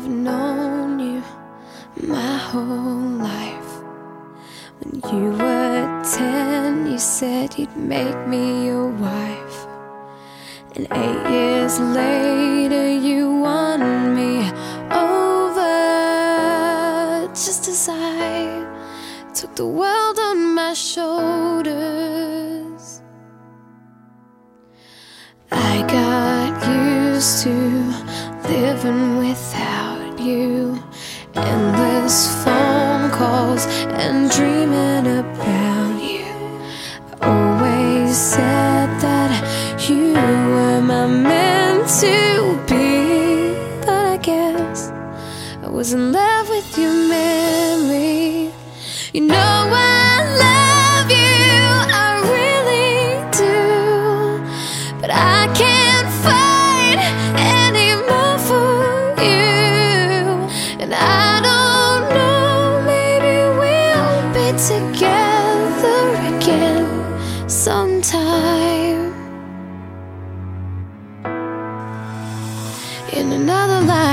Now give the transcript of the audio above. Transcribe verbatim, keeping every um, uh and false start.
I've known you my whole life. When you were ten, you said you'd make me your wife. And eight years later, you won me over, just as I took the world on my shoulders. I got used to living without you, endless phone calls and dreaming about you. I always said that you were my meant to be, but I guess I was in love with your memory. You know I love you, I really do, but I can't fight anymore for you. And I don't know, maybe we'll be together again sometime, in another life.